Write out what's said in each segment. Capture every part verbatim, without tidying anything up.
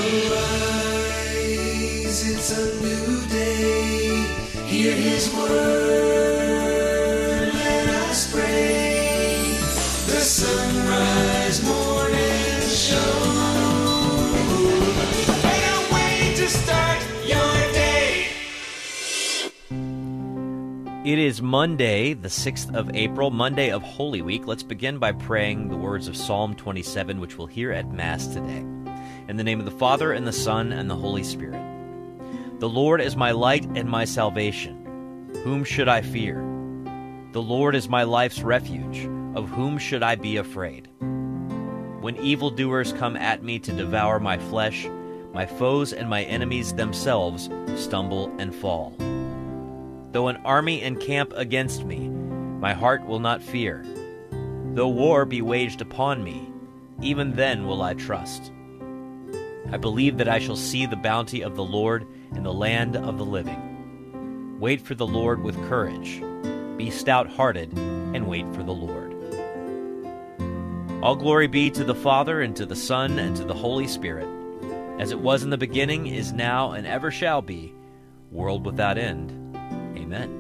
it's a new day. Hear his word, let us pray. The Sunrise Morning Show. Can't wait to start your day. It is Monday, the sixth of April, Monday of Holy Week. Let's begin by praying the words of Psalm twenty-seven, which we'll hear at Mass today. In the name of the Father, and the Son, and the Holy Spirit. The Lord is my light and my salvation. Whom should I fear? The Lord is my life's refuge. Of whom should I be afraid? When evildoers come at me to devour my flesh, my foes and my enemies themselves stumble and fall. Though an army encamp against me, my heart will not fear. Though war be waged upon me, even then will I trust. I believe that I shall see the bounty of the Lord in the land of the living. Wait for the Lord with courage. Be stout-hearted and wait for the Lord. All glory be to the Father, and to the Son, and to the Holy Spirit, as it was in the beginning, is now, and ever shall be, world without end. Amen.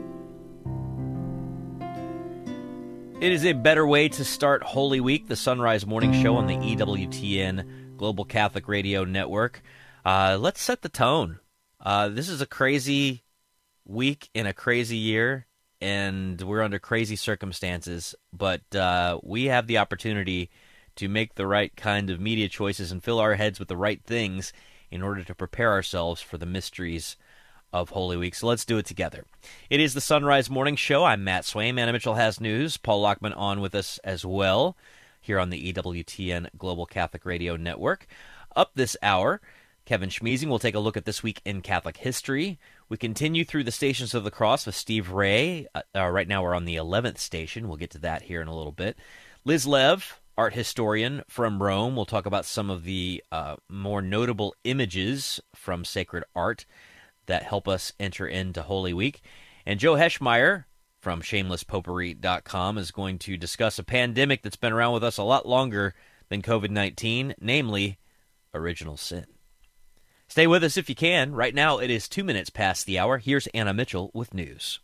It is a better way to start Holy Week, the Sunrise Morning Show on the E W T N Global Catholic Radio Network. Uh, let's set the tone. Uh, this is a crazy week in a crazy year, and we're under crazy circumstances, but uh, we have the opportunity to make the right kind of media choices and fill our heads with the right things in order to prepare ourselves for the mysteries of Holy Week. So let's do it together. It is the Sunrise Morning Show. I'm Matt Swaim. Anna Mitchell has news. Paul Lockman on with us as well, here on the E W T N Global Catholic Radio Network. Up this hour, Kevin Schmeezing will take a look at This Week in Catholic History. We continue through the Stations of the Cross with Steve Ray. Uh, uh, right now we're on the eleventh station. We'll get to that here in a little bit. Liz Lev, art historian from Rome, will talk about some of the uh, more notable images from sacred art that help us enter into Holy Week. And Joe Heschmeyer from shameless popery dot com is going to discuss a pandemic that's been around with us a lot longer than covid nineteen, namely original sin. Stay with us if you can. Right now it is two minutes past the hour. Here's Anna Mitchell with news.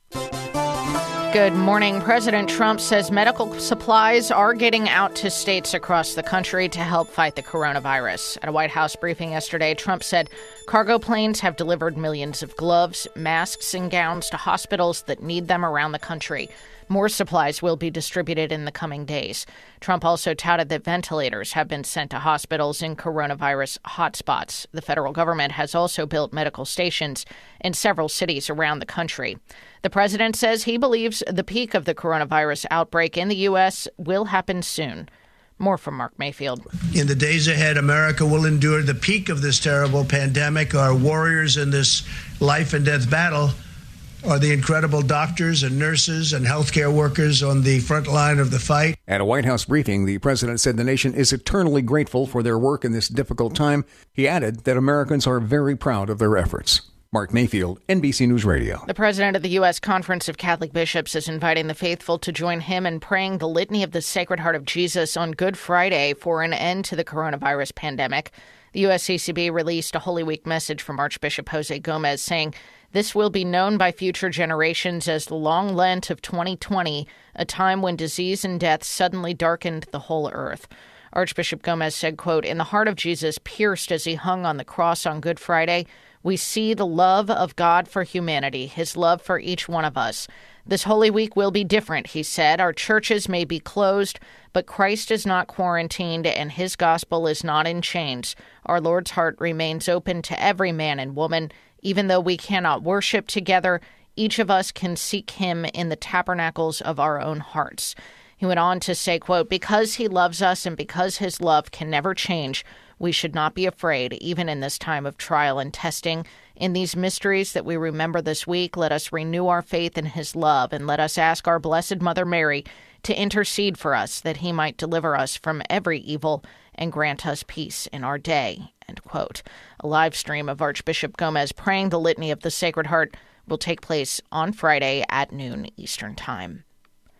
Good morning. President Trump says medical supplies are getting out to states across the country to help fight the coronavirus. At a White House briefing yesterday, Trump said cargo planes have delivered millions of gloves, masks, and gowns to hospitals that need them around the country. More supplies will be distributed in the coming days. Trump also touted that ventilators have been sent to hospitals in coronavirus hotspots. The federal government has also built medical stations in several cities around the country. The president says he believes the peak of the coronavirus outbreak in the U S will happen soon. More from Mark Mayfield. In the days ahead, America will endure the peak of this terrible pandemic. Our warriors in this life and death battle are the incredible doctors and nurses and healthcare workers on the front line of the fight. At a White House briefing, the president said the nation is eternally grateful for their work in this difficult time. He added that Americans are very proud of their efforts. Mark Mayfield, N B C News Radio. The president of the U S Conference of Catholic Bishops is inviting the faithful to join him in praying the Litany of the Sacred Heart of Jesus on Good Friday for an end to the coronavirus pandemic. The U S C C B released a Holy Week message from Archbishop Jose Gomez saying, "This will be known by future generations as the long Lent of twenty twenty, a time when disease and death suddenly darkened the whole earth." Archbishop Gomez said, quote, "In the heart of Jesus pierced as he hung on the cross on Good Friday, we see the love of God for humanity, his love for each one of us. This Holy Week will be different," he said. "Our churches may be closed, but Christ is not quarantined and his gospel is not in chains. Our Lord's heart remains open to every man and woman. Even though we cannot worship together, each of us can seek him in the tabernacles of our own hearts." He went on to say, quote, "Because he loves us and because his love can never change, we should not be afraid, even in this time of trial and testing. In these mysteries that we remember this week, let us renew our faith in his love, and let us ask our Blessed Mother Mary to intercede for us, that he might deliver us from every evil and grant us peace in our day." End quote. A live stream of Archbishop Gomez praying the Litany of the Sacred Heart will take place on Friday at noon Eastern Time.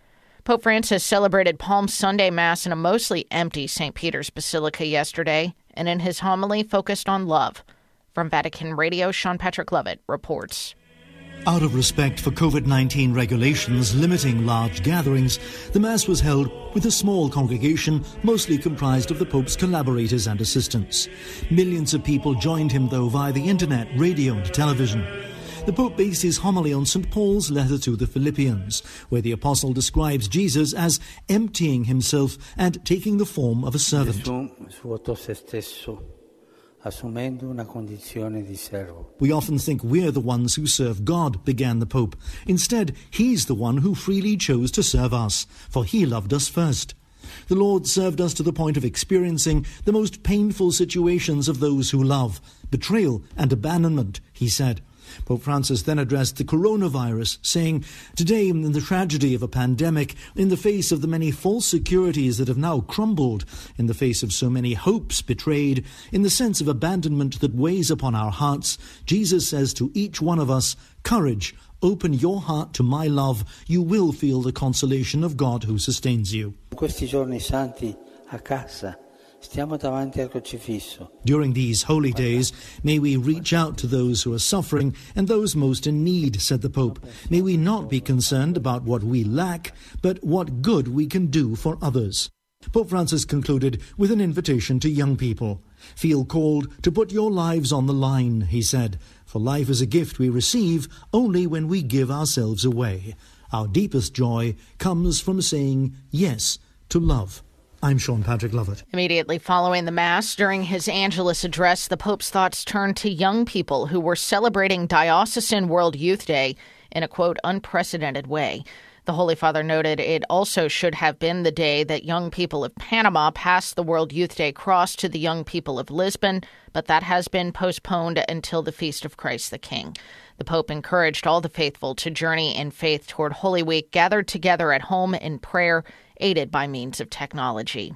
Pope Francis celebrated Palm Sunday Mass in a mostly empty Saint Peter's Basilica yesterday. and in his homily focused on love. From Vatican Radio, Sean Patrick Lovett reports. Out of respect for COVID nineteen regulations limiting large gatherings, the Mass was held with a small congregation mostly comprised of the Pope's collaborators and assistants. Millions of people joined him, though, via the internet, radio and television. The Pope based his homily on Saint Paul's letter to the Philippians, where the Apostle describes Jesus as emptying himself and taking the form of a servant. We often think we're the ones who serve God, began the Pope. Instead, he's the one who freely chose to serve us, for he loved us first. The Lord served us to the point of experiencing the most painful situations of those who love, betrayal and abandonment, he said. Pope Francis then addressed the coronavirus, saying, "Today, in the tragedy of a pandemic, in the face of the many false securities that have now crumbled, in the face of so many hopes betrayed, in the sense of abandonment that weighs upon our hearts, Jesus says to each one of us, 'Courage, open your heart to my love. You will feel the consolation of God who sustains you.'" Questi giorni santi a casa. During these holy days, may we reach out to those who are suffering and those most in need, said the Pope. May we not be concerned about what we lack, but what good we can do for others. Pope Francis concluded with an invitation to young people. Feel called to put your lives on the line, he said, for life is a gift we receive only when we give ourselves away. Our deepest joy comes from saying yes to love. I'm Sean Patrick Lovett. Immediately following the Mass, during his Angelus address, the Pope's thoughts turned to young people who were celebrating Diocesan World Youth Day in a, quote, unprecedented way. The Holy Father noted it also should have been the day that young people of Panama passed the World Youth Day cross to the young people of Lisbon, but that has been postponed until the Feast of Christ the King. The Pope encouraged all the faithful to journey in faith toward Holy Week, gathered together at home in prayer, aided by means of technology.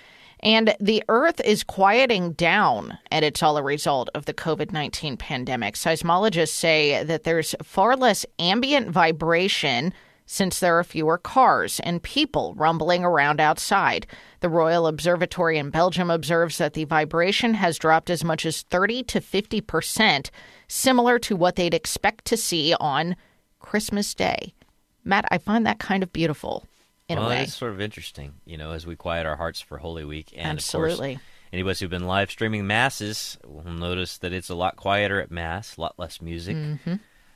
And the Earth is quieting down, and it's all a result of the COVID nineteen pandemic. Seismologists say that there's far less ambient vibration since there are fewer cars and people rumbling around outside. The Royal Observatory in Belgium observes that the vibration has dropped as much as thirty to fifty percent, similar to what they'd expect to see on Christmas Day. Matt, I find that kind of beautiful. In well, a way. It's sort of interesting, you know, as we quiet our hearts for Holy Week. And Absolutely. Of course, anybody who's been live streaming Masses will notice that it's a lot quieter at Mass, a lot less music. Mm-hmm.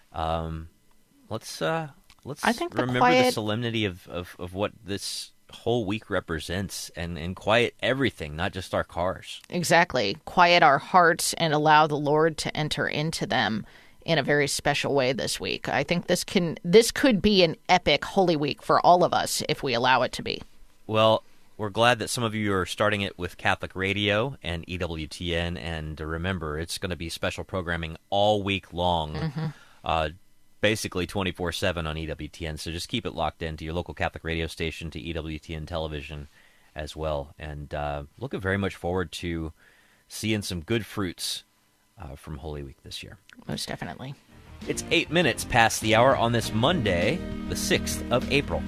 Um, let's uh, let's I think the remember quiet... the solemnity of, of, of what this whole week represents and, and quiet everything, not just our cars. Exactly. Quiet our hearts and allow the Lord to enter into them in a very special way this week. I think this can this could be an epic Holy Week for all of us if we allow it to be. Well, we're glad that some of you are starting it with Catholic Radio and E W T N, and remember, it's going to be special programming all week long, mm-hmm. uh, basically twenty-four seven on E W T N, so just keep it locked into your local Catholic radio station, to E W T N television as well, and uh, looking very much forward to seeing some good fruits Uh, from Holy Week this year. Most definitely. It's eight minutes past the hour on this Monday, the sixth of April.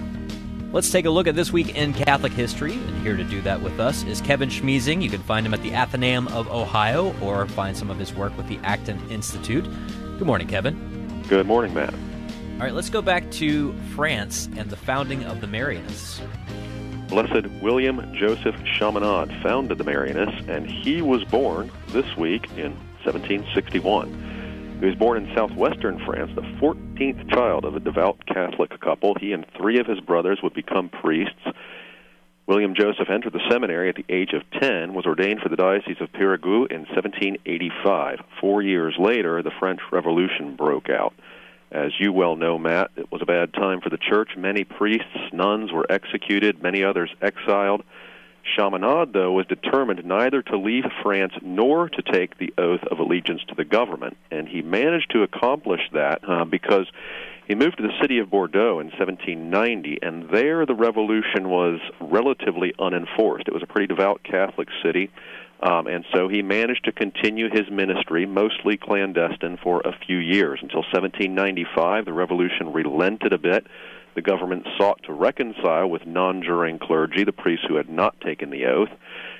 Let's take a look at this week in Catholic history, and here to do that with us is Kevin Schmiesing. You can find him at the Athenaeum of Ohio or find some of his work with the Acton Institute. Good morning, Kevin. Good morning, Matt. All right, let's go back to France and the founding of the Marianists. Blessed William Joseph Chaminade founded the Marianists, and he was born this week in seventeen sixty-one. He was born in southwestern France, the fourteenth child of a devout Catholic couple. He and three of his brothers would become priests. William Joseph entered the seminary at the age of ten, was ordained for the Diocese of Périgueux in seventeen eighty-five. Four years later, the French Revolution broke out. As you well know, Matt, it was a bad time for the Church. Many priests, nuns were executed, many others exiled. Chaminade, though, was determined neither to leave France nor to take the oath of allegiance to the government, and he managed to accomplish that uh, because he moved to the city of Bordeaux in seventeen ninety, and there the revolution was relatively unenforced. It was a pretty devout Catholic city. Um, and so he managed to continue his ministry, mostly clandestine, for a few years. Until seventeen ninety-five, the revolution relented a bit. The government sought to reconcile with non-juring clergy, the priests who had not taken the oath.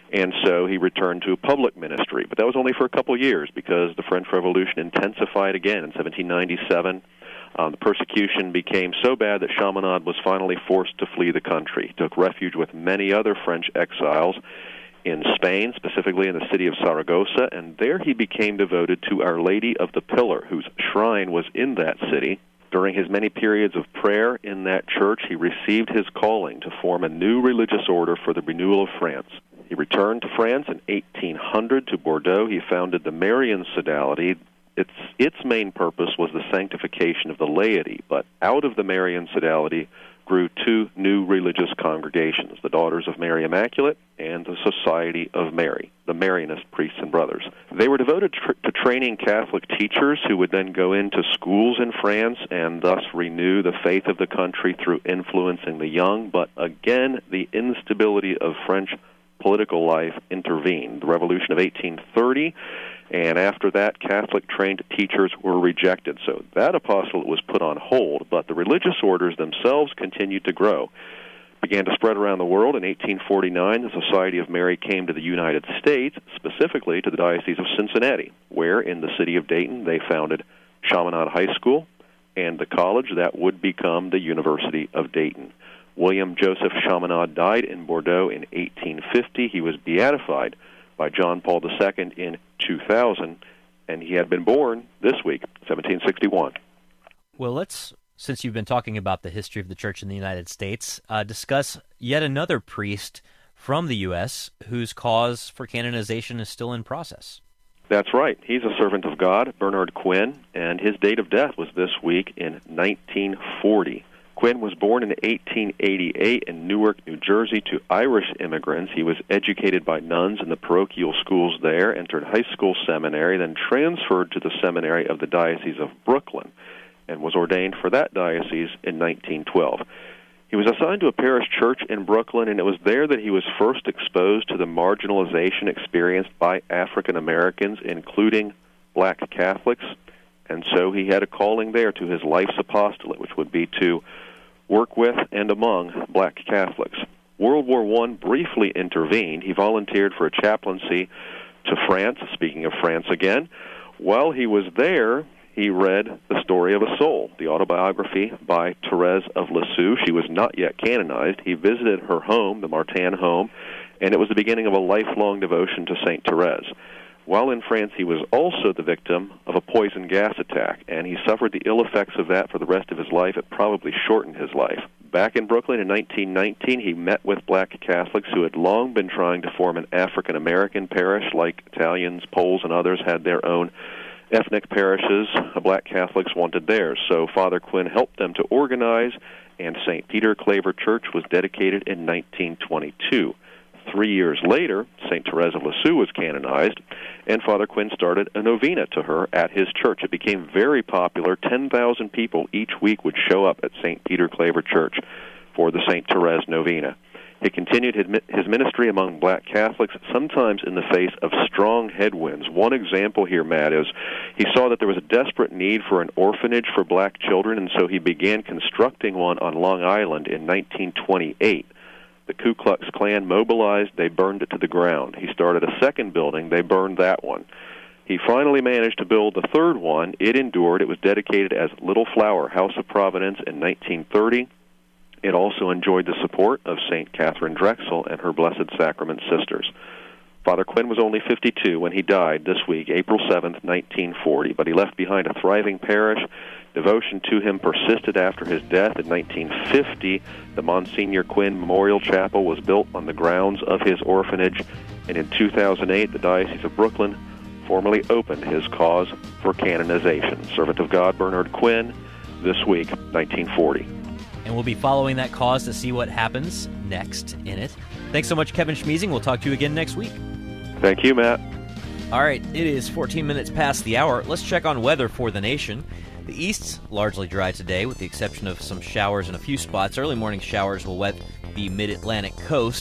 And so he returned to public ministry. But that was only for a couple years because the French Revolution intensified again in seventeen ninety-seven. Um, the persecution became so bad that Chaminade was finally forced to flee the country. He took refuge with many other French exiles in Spain, specifically in the city of Saragossa, and there he became devoted to Our Lady of the Pillar, whose shrine was in that city. During his many periods of prayer in that church, he received his calling to form a new religious order for the renewal of France. He returned to France in eighteen hundred to Bordeaux. He founded the Marian Sodality. Its, its main purpose was the sanctification of the laity, but out of the Marian Sodality grew two new religious congregations, the Daughters of Mary Immaculate and the Society of Mary, the Marianist priests and brothers. They were devoted tr- to training Catholic teachers who would then go into schools in France and thus renew the faith of the country through influencing the young, but again, the instability of French political life intervened. The Revolution of eighteen thirty, and after that, Catholic-trained teachers were rejected. So that apostolate was put on hold, but the religious orders themselves continued to grow. Began to spread around the world. In eighteen forty-nine, the Society of Mary came to the United States, specifically to the Diocese of Cincinnati, where in the city of Dayton they founded Chaminade High School and the college that would become the University of Dayton. William Joseph Chaminade died in Bordeaux in eighteen fifty. He was beatified by John Paul the Second in two thousand, and he had been born this week, seventeen sixty-one. Well, let's, since you've been talking about the history of the Church in the United States, uh, discuss yet another priest from the U S whose cause for canonization is still in process. That's right. He's a servant of God, Bernard Quinn, and his date of death was this week in nineteen forty. Quinn was born in eighteen eighty-eight in Newark, New Jersey, to Irish immigrants. He was educated by nuns in the parochial schools there, entered high school seminary, then transferred to the seminary of the Diocese of Brooklyn, and was ordained for that diocese in nineteen twelve. He was assigned to a parish church in Brooklyn, and it was there that he was first exposed to the marginalization experienced by African Americans, including black Catholics, and so he had a calling there to his life's apostolate, which would be to work with and among black Catholics. World War One briefly intervened. He volunteered for a chaplaincy to France, speaking of France again. While he was there, he read The Story of a Soul, the autobiography by Therese of Lisieux. She was not yet canonized. He visited her home, the Martin home, and it was the beginning of a lifelong devotion to Saint Therese. While in France, he was also the victim of a poison gas attack, and he suffered the ill effects of that for the rest of his life. It probably shortened his life. Back in Brooklyn in nineteen nineteen, he met with black Catholics who had long been trying to form an African-American parish, like Italians, Poles, and others had their own ethnic parishes. Black Catholics wanted theirs, so Father Quinn helped them to organize, and Saint Peter Claver Church was dedicated in nineteen twenty-two. Three years later, Saint Therese of Lisieux was canonized, and Father Quinn started a novena to her at his church. It became very popular. ten thousand people each week would show up at Saint Peter Claver Church for the Saint Therese novena. He continued his ministry among black Catholics, sometimes in the face of strong headwinds. One example here, Matt, is he saw that there was a desperate need for an orphanage for black children, and so he began constructing one on Long Island in nineteen twenty-eight. The Ku Klux Klan mobilized, they burned it to the ground. He started a second building, they burned that one. He finally managed to build the third one. It endured. It was dedicated as Little Flower House of Providence in nineteen thirty. It also enjoyed the support of Saint Catherine Drexel and her Blessed Sacrament sisters. Father Quinn was only fifty-two when he died this week, April seventh, nineteen forty, but he left behind a thriving parish. Devotion to him persisted after his death. In nineteen fifty, the Monsignor Quinn Memorial Chapel was built on the grounds of his orphanage, and in two thousand eight, the Diocese of Brooklyn formally opened his cause for canonization. Servant of God Bernard Quinn, this week, nineteen forty. And we'll be following that cause to see what happens next in it. Thanks so much, Kevin Schmiesing. We'll talk to you again next week. Thank you, Matt. All right, it is fourteen minutes past the hour. Let's check on weather for the nation. The east's largely dry today, with the exception of some showers in a few spots. Early morning showers will wet the mid-Atlantic coast.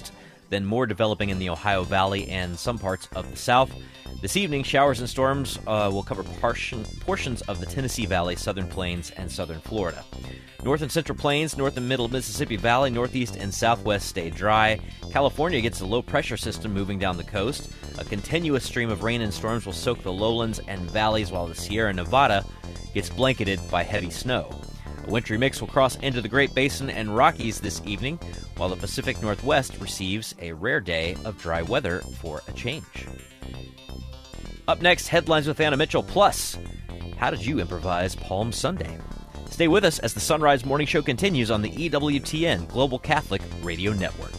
then more developing in the Ohio Valley and some parts of the South. This evening, showers and storms uh, will cover portion, portions of the Tennessee Valley, Southern Plains, and Southern Florida. North and Central Plains, North and Middle Mississippi Valley, Northeast and Southwest stay dry. California gets a low-pressure system moving down the coast. A continuous stream of rain and storms will soak the lowlands and valleys, while the Sierra Nevada gets blanketed by heavy snow. A wintry mix will cross into the Great Basin and Rockies this evening, while the Pacific Northwest receives a rare day of dry weather for a change. Up next, headlines with Anna Mitchell. Plus, how did you improvise Palm Sunday? Stay with us as the Sunrise Morning Show continues on the E W T N Global Catholic Radio Network.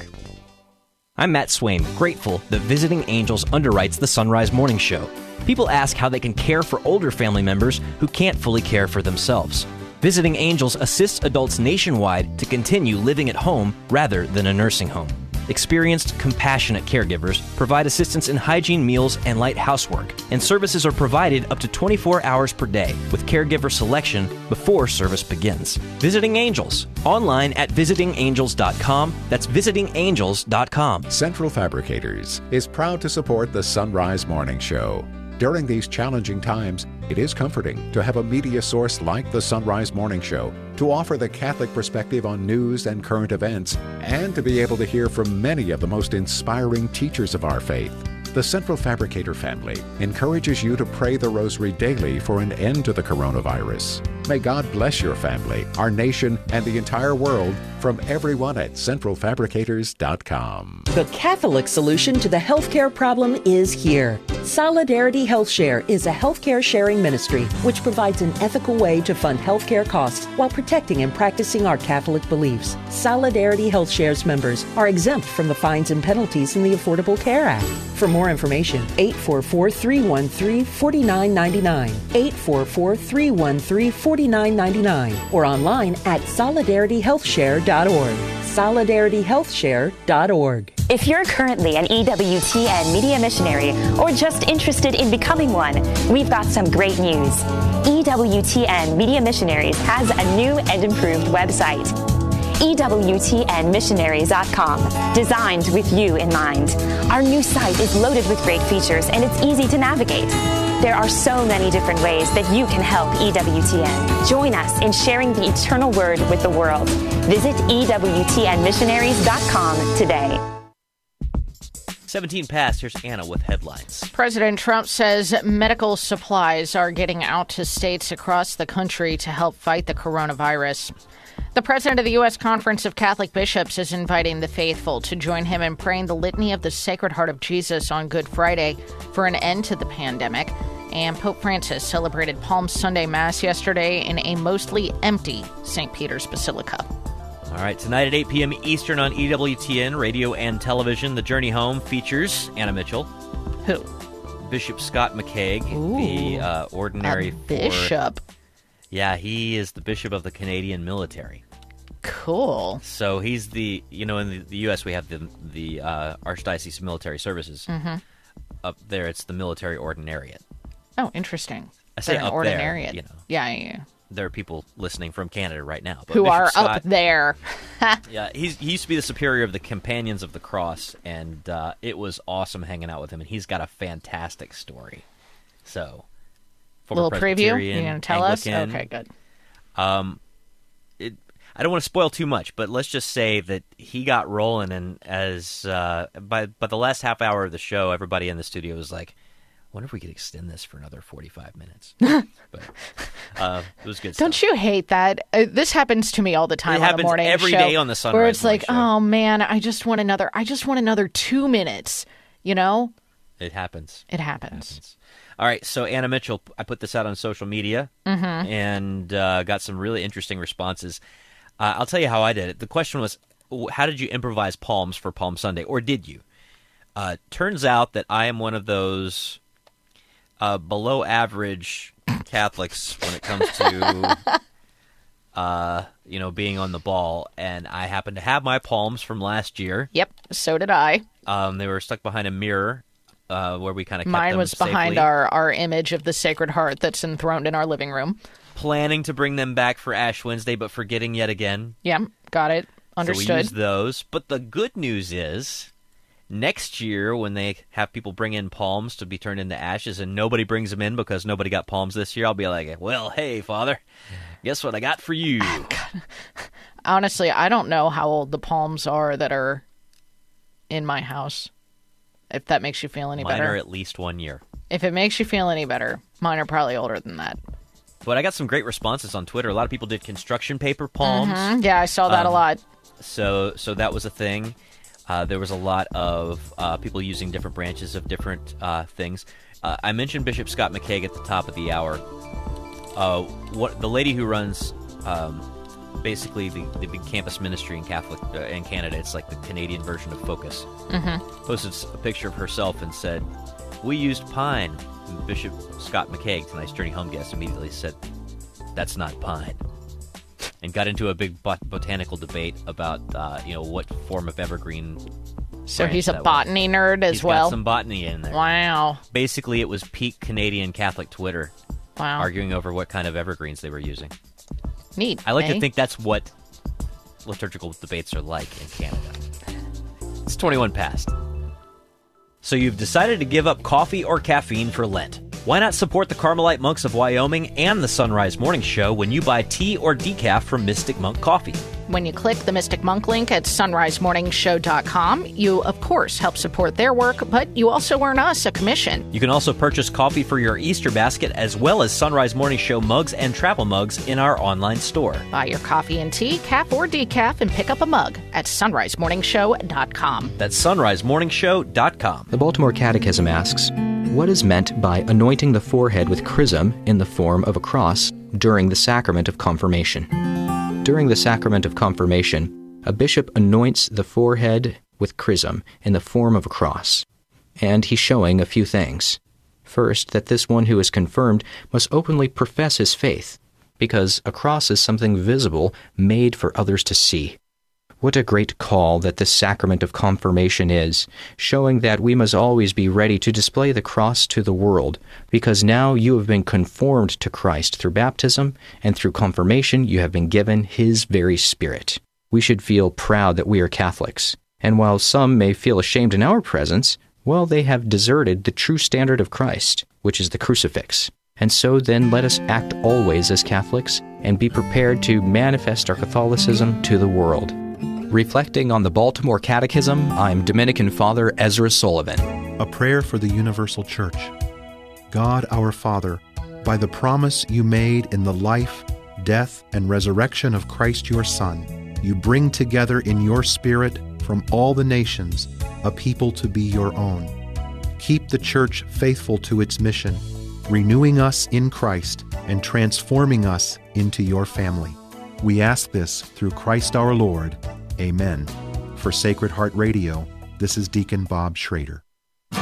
I'm Matt Swain, grateful that Visiting Angels underwrites the Sunrise Morning Show. People ask how they can care for older family members who can't fully care for themselves. Visiting Angels assists adults nationwide to continue living at home rather than a nursing home. Experienced, compassionate caregivers provide assistance in hygiene, meals, and light housework, and services are provided up to twenty-four hours per day with caregiver selection before service begins. Visiting Angels, online at visiting angels dot com. That's visiting angels dot com. Central Fabricators is proud to support the Sunrise Morning Show. During these challenging times, it is comforting to have a media source like the Sunrise Morning Show to offer the Catholic perspective on news and current events, and to be able to hear from many of the most inspiring teachers of our faith. The Central Fabricator family encourages you to pray the Rosary daily for an end to the coronavirus. May God bless your family, our nation, and the entire world from everyone at central fabricators dot com. The Catholic solution to the healthcare problem is here. Solidarity Health Share is a healthcare sharing ministry which provides an ethical way to fund healthcare costs while protecting and practicing our Catholic beliefs. Solidarity Health Share's members are exempt from the fines and penalties in the Affordable Care Act. For more information, eight four four, three one three, four nine nine nine, eight four four, three one three, four nine nine nine, or online at solidarity health share dot org. solidarity health share dot org. If you're currently an E W T N media missionary or just interested in becoming one, we've got some great news. E W T N Media Missionaries has a new and improved website. E W T N missionaries dot com, designed with you in mind. Our new site is loaded with great features and it's easy to navigate. There are so many different ways that you can help E W T N. Join us in sharing the eternal word with the world. Visit E W T N missionaries dot com today. seventeen past, here's Anna with headlines. President Trump says medical supplies are getting out to states across the country to help fight the coronavirus. The president of the U S Conference of Catholic Bishops is inviting the faithful to join him in praying the Litany of the Sacred Heart of Jesus on Good Friday for an end to the pandemic. And Pope Francis celebrated Palm Sunday Mass yesterday in a mostly empty Saint Peter's Basilica. All right, tonight at eight p.m. Eastern on E W T N Radio and Television, The Journey Home features Anna Mitchell. Who? Bishop Scott McCaig, Ooh, the uh, ordinary a bishop. For, yeah, he is the bishop of the Canadian military. Cool. So he's the, you know, in the, the U S we have the the uh, Archdiocese of Military Services. Mm-hmm. Up there, it's the military ordinariate. Oh, interesting. I say They're an up ordinariate. there, you know. Yeah, yeah. There are people listening from Canada right now. But Who Bishop are Scott, up there. Yeah, he's, he used to be the superior of the Companions of the Cross, and uh, it was awesome hanging out with him, and he's got a fantastic story. So, former little preview? Presbyterian, You're going to tell Anglican, us? Okay, good. Um, it, I don't want to spoil too much, but let's just say that he got rolling, and as uh, by by the last half hour of the show, everybody in the studio was like, I wonder if we could extend this for another forty-five minutes. But uh, it was good stuff. Don't you hate that? Uh, this happens to me all the time It on happens the morning every show, day on the Sunrise where it's Morning like, Show. oh man, I just want another. I just want another two minutes. You know, It happens. it happens. It happens. All right, so Anna Mitchell, I put this out on social media Mm-hmm. and uh, got some really interesting responses. Uh, I'll tell you how I did it. The question was, how did you improvise palms for Palm Sunday, or did you? Uh, turns out that I am one of those uh, below-average Catholics when it comes to, uh, you know, being on the ball, and I happen to have my palms from last year. Yep, so did I. Um, they were stuck behind a mirror. Uh, where we kind of kept Mine them was behind safely. our, our image of the Sacred Heart that's enthroned in our living room. Planning to bring them back for Ash Wednesday, but forgetting yet again. Yeah, got it. So we Understood. used those. But the good news is next year when they have people bring in palms to be turned into ashes and nobody brings them in because nobody got palms this year, I'll be like, well, hey, Father, guess what I got for you? Honestly, I don't know how old the palms are that are in my house, if that makes you feel any Mine better. Mine are at least one year. If it makes you feel any better, mine are probably older than that. But I got some great responses on Twitter. A lot of people did construction paper palms. Mm-hmm. Yeah, I saw that um, a lot. So, so that was a thing. Uh, there was a lot of uh, people using different branches of different uh, things. Uh, I mentioned Bishop Scott McCaig at the top of the hour. Uh, what the lady who runs um, basically the, the big campus ministry in Catholic uh, in Canada, it's like the Canadian version of Focus, mm-hmm. posted a picture of herself and said, "We used pine." And Bishop Scott McCaig, tonight's Journey Home guest, immediately said, "That's not pine." And got into a big bot- botanical debate about, uh, you know, what form of evergreen. So he's a botany was. nerd as he's well. Got some botany in there. Wow. Basically, it was peak Canadian Catholic Twitter. Wow. Arguing over what kind of evergreens they were using. Neat. I like eh? to think that's what liturgical debates are like in Canada. It's twenty-one past. So you've decided to give up coffee or caffeine for Lent. Why not support the Carmelite Monks of Wyoming and the Sunrise Morning Show when you buy tea or decaf from Mystic Monk Coffee? When you click the Mystic Monk link at sunrise morning show dot com, you, of course, help support their work, but you also earn us a commission. You can also purchase coffee for your Easter basket as well as Sunrise Morning Show mugs and travel mugs in our online store. Buy your coffee and tea, calf or decaf, and pick up a mug at sunrise morning show dot com. That's sunrise morning show dot com. The Baltimore Catechism asks, what is meant by anointing the forehead with chrism in the form of a cross during the sacrament of confirmation? During the sacrament of confirmation, a bishop anoints the forehead with chrism in the form of a cross, and he's showing a few things. First, that this one who is confirmed must openly profess his faith, because a cross is something visible made for others to see. What a great call that this sacrament of confirmation is, showing that we must always be ready to display the cross to the world, because now you have been conformed to Christ through baptism, and through confirmation you have been given His very Spirit. We should feel proud that we are Catholics, and while some may feel ashamed in our presence, well, they have deserted the true standard of Christ, which is the crucifix. And so then let us act always as Catholics, and be prepared to manifest our Catholicism to the world. Reflecting on the Baltimore Catechism, I'm Dominican Father Ezra Sullivan. A prayer for the Universal Church. God our Father, by the promise you made in the life, death, and resurrection of Christ your Son, you bring together in your Spirit from all the nations a people to be your own. Keep the Church faithful to its mission, renewing us in Christ and transforming us into your family. We ask this through Christ our Lord. Amen. For Sacred Heart Radio, this is Deacon Bob Schrader. The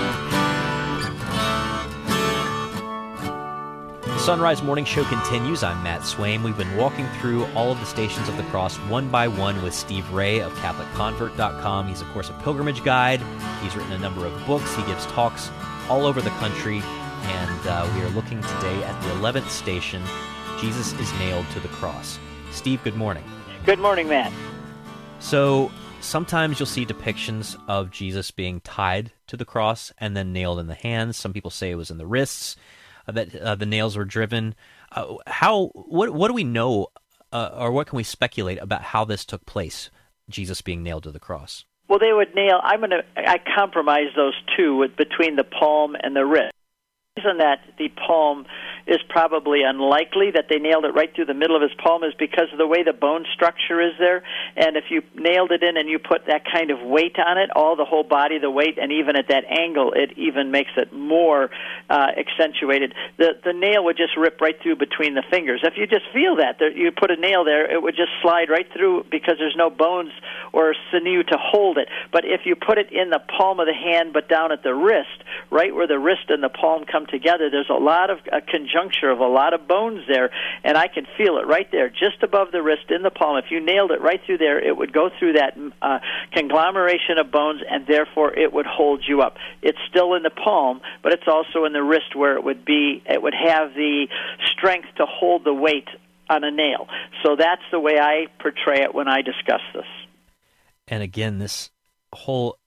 Sunrise Morning Show continues. I'm Matt Swaim. We've been walking through all of the Stations of the Cross one by one with Steve Ray of Catholic Convert dot com. He's, of course, a pilgrimage guide. He's written a number of books. He gives talks all over the country. And uh, we are looking today at the eleventh station, Jesus is Nailed to the Cross. Steve, good morning. Good morning, Matt. So sometimes you'll see depictions of Jesus being tied to the cross and then nailed in the hands. Some people say it was in the wrists uh, that uh, the nails were driven. Uh, how? What? What do we know, uh, or what can we speculate about how this took place? Jesus being nailed to the cross. Well, they would nail. I'm going to. I compromise those two with between the palm and the wrist. The reason that the palm is probably unlikely that they nailed it right through the middle of his palm is because of the way the bone structure is there. And if you nailed it in and you put that kind of weight on it, all the whole body, the weight, and even at that angle, it even makes it more uh, accentuated. The the nail would just rip right through between the fingers. If you just feel that, there, you put a nail there, it would just slide right through because there's no bones or sinew to hold it. But if you put it in the palm of the hand but down at the wrist, right where the wrist and the palm come together, there's a lot of a conjuncture of a lot of bones there, and I can feel it right there, just above the wrist in the palm. If you nailed it right through there, it would go through that uh, conglomeration of bones, and therefore it would hold you up. It's still in the palm, but it's also in the wrist where it would be. It would have the strength to hold the weight on a nail. So that's the way I portray it when I discuss this. And again, this whole